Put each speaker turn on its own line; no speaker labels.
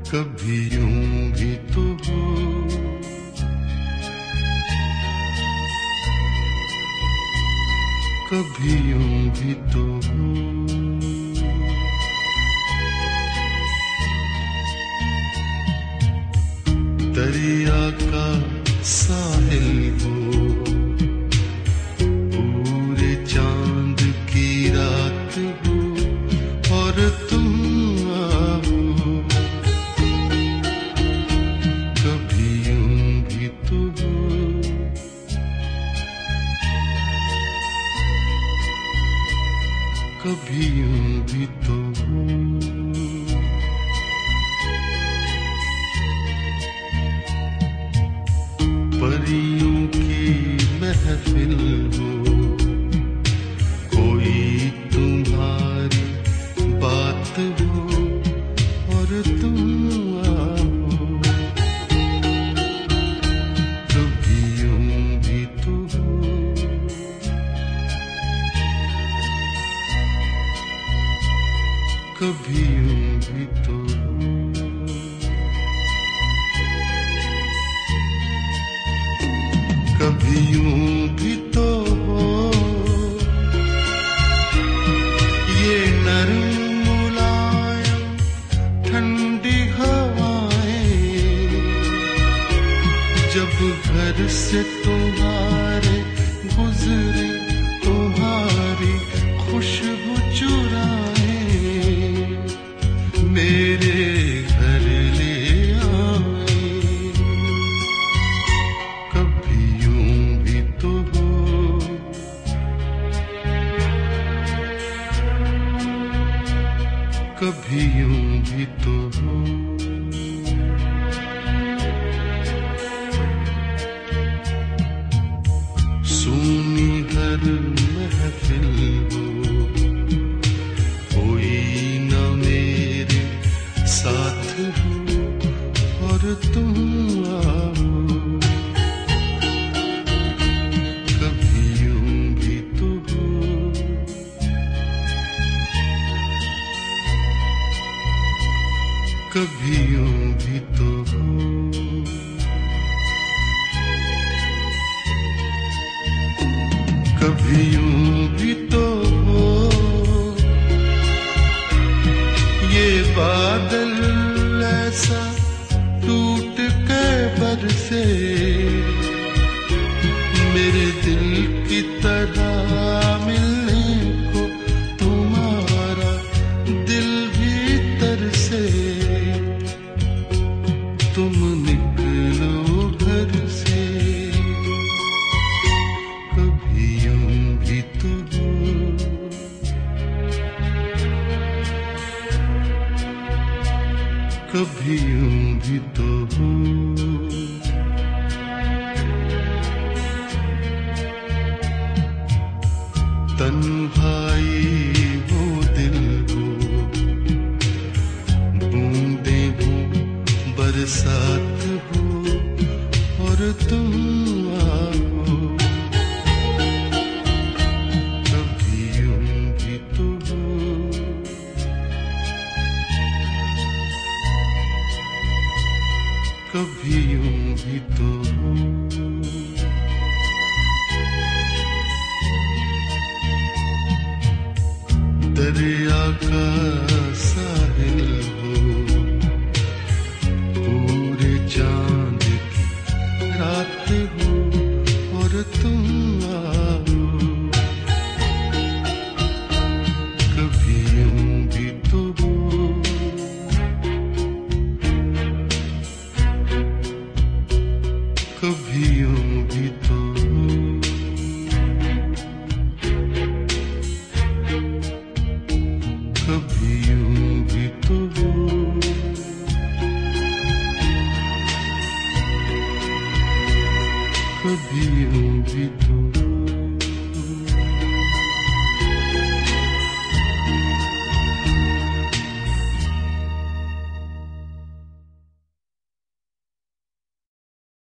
कभी यूं भी तो हो, कभी यूं भी तो हो। दरिया का साहिल हो, पूरे चांद की रात हो और तुम आओ, कभी यूं भी तो हो, कभी यूं भी तो हो। परियों की महफिल हो, कोई तुम्हारी बात हो और तुम आओ, कभी यूं भी तो हो, कभी यूं भी तो हो। कभी यूं भी तो हो, ये नरम मुलायम ठंडी हवाएं, जब घर से तुम्हारे गुजरे तुम्हारी खुशबू चुराए, मेरे घर ले आए, कभी यूं भी तो हो, कभी यूं भी तो हो। सुनी हर महफिल हो, कोई न मेरे साथ हो और तुम आओ, कभी यूं भी तो हो, कभी यूं भी तो हो। कभी यूं भी तो हो, ये बादल ऐसा टूट के बरसे, मेरे दिल की तरह मिलने को तुम्हारा दिल भी तरसे, तुम निकलो घर से, कभी यूं भी तो हो, कभी यूं भी तो हो। तन्हाई हो दिल हो, बूंदे हो बरसात हो और तुम आओ, कभी यूं भी तो हो, कभी यूं भी तो हो। दरिया का साहिल